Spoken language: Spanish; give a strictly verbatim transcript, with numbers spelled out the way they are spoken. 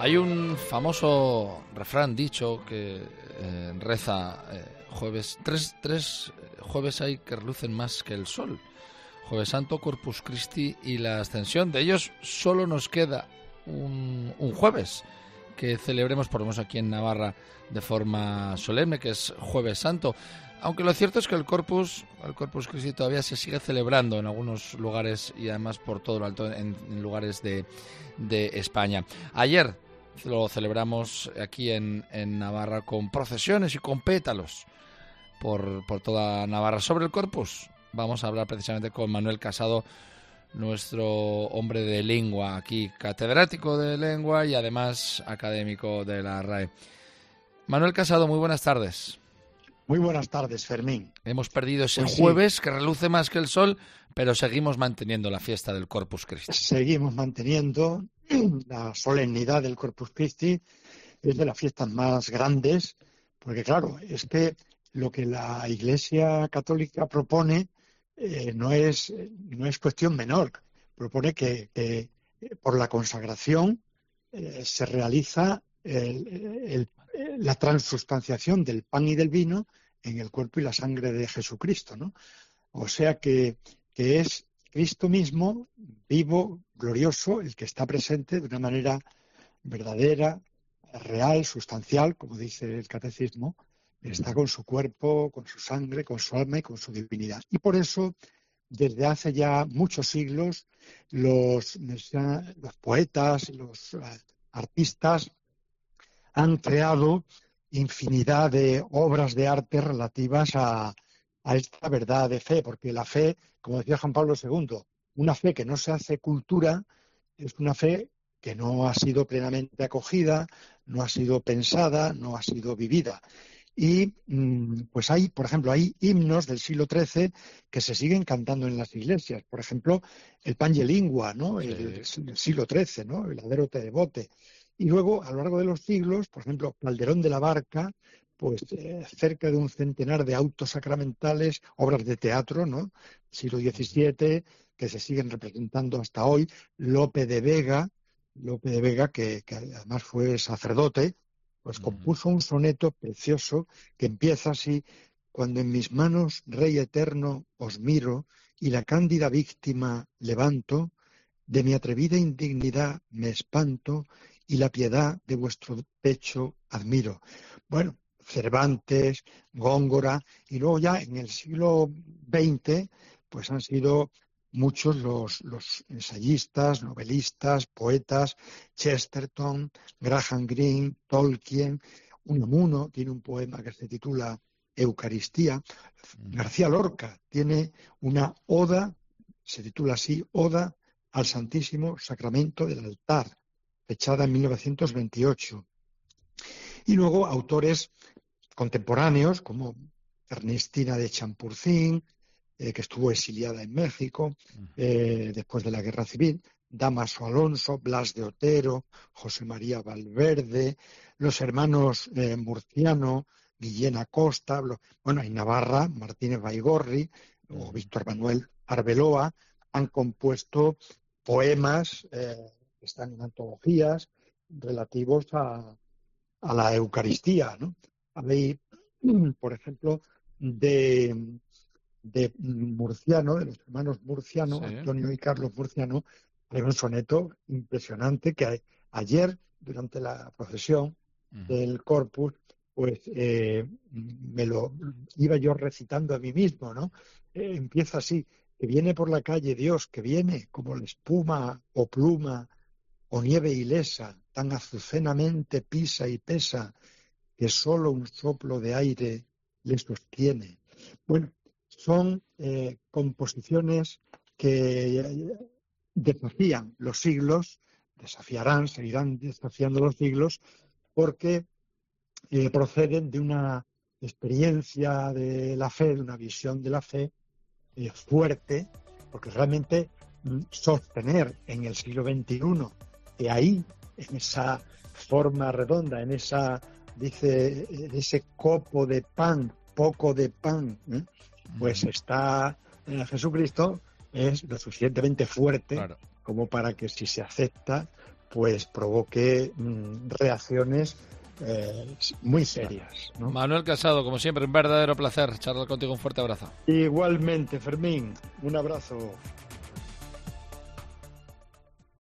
Hay un famoso refrán dicho que eh, reza eh, jueves tres, tres jueves hay que relucen más que el sol. Jueves Santo, Corpus Christi y la Ascensión. De ellos solo nos queda un, un jueves que celebremos, por lo menos aquí en Navarra, de forma solemne, que es Jueves Santo. Aunque lo cierto es que el Corpus, el Corpus Christi todavía se sigue celebrando en algunos lugares y además por todo lo alto en, en lugares de, de España. Ayer lo celebramos aquí en, en Navarra con procesiones y con pétalos por, por toda Navarra. Sobre el Corpus vamos a hablar precisamente con Manuel Casado, nuestro hombre de lengua aquí, catedrático de lengua y además académico de la R A E. Manuel Casado, muy buenas tardes. Muy buenas tardes, Fermín. Hemos perdido ese pues jueves sí. que reluce más que el sol, pero seguimos manteniendo la fiesta del Corpus Christi. Seguimos manteniendo la solemnidad del Corpus Christi, es de las fiestas más grandes, porque claro, es que lo que la Iglesia Católica propone eh, no es no es cuestión menor. Propone que, que por la consagración eh, se realiza el, el, la transustanciación del pan y del vino en el cuerpo y la sangre de Jesucristo, ¿no? O sea que, que es Cristo mismo, vivo, glorioso, el que está presente de una manera verdadera, real, sustancial, como dice el catecismo, está con su cuerpo, con su sangre, con su alma y con su divinidad. Y por eso, desde hace ya muchos siglos, los, los poetas, los artistas han creado infinidad de obras de arte relativas a, a esta verdad de fe, porque la fe, como decía Juan Pablo segundo, una fe que no se hace cultura es una fe que no ha sido plenamente acogida, no ha sido pensada, no ha sido vivida. Y pues hay, por ejemplo, hay himnos del siglo trece que se siguen cantando en las iglesias. Por ejemplo, el Pange Lingua, ¿no? Sí. El, el siglo trece, ¿no? El Adero te devote. Y luego, a lo largo de los siglos, por ejemplo, Calderón de la Barca, pues eh, cerca de un centenar de autos sacramentales, obras de teatro, ¿no? Siglo diecisiete, que se siguen representando hasta hoy. Lope de Vega, Lope de Vega, que, que además fue sacerdote, pues compuso un soneto precioso que empieza así: cuando en mis manos, Rey eterno, os miro y la cándida víctima levanto, de mi atrevida indignidad me espanto y la piedad de vuestro pecho admiro. Bueno, Cervantes, Góngora, y luego ya en el siglo veinte pues han sido muchos los, los ensayistas, novelistas, poetas, Chesterton, Graham Greene, Tolkien. Unamuno tiene un poema que se titula Eucaristía. García Lorca tiene una oda, se titula así, Oda al Santísimo Sacramento del Altar, fechada en mil novecientos veintiocho. Y luego autores contemporáneos como Ernestina de Champurcín, eh, que estuvo exiliada en México eh, después de la Guerra Civil, Dámaso Alonso, Blas de Otero, José María Valverde, los hermanos eh, Murciano, Guillén Acosta, bueno, en Navarra, Martínez Baigorri o Víctor Manuel Arbeloa han compuesto poemas eh, que están en antologías relativos a, a la Eucaristía, ¿no? Hay, por ejemplo, de, de Murciano, de los hermanos Murciano, sí. Antonio y Carlos Murciano, hay un soneto impresionante que hay, ayer, durante la procesión uh-huh. del Corpus, pues eh, me lo iba yo recitando a mí mismo, ¿no? Eh, empieza así: que viene por la calle Dios, que viene como la espuma o pluma o nieve ilesa, tan azucenamente pisa y pesa, que solo un soplo de aire le sostiene. Bueno, son eh, composiciones que desafían los siglos, desafiarán, seguirán desafiando los siglos, porque eh, proceden de una experiencia de la fe, de una visión de la fe eh, fuerte, porque realmente mm, sostener en el siglo veintiuno que ahí, en esa forma redonda, en esa, dice, en ese copo de pan, poco de pan, ¿eh? pues está eh, Jesucristo, es lo suficientemente fuerte, claro, como para que si se acepta, pues provoque mmm, reacciones eh, muy serias, ¿no? Manuel Casado, como siempre, un verdadero placer charlar contigo. Un fuerte abrazo. Igualmente, Fermín, un abrazo.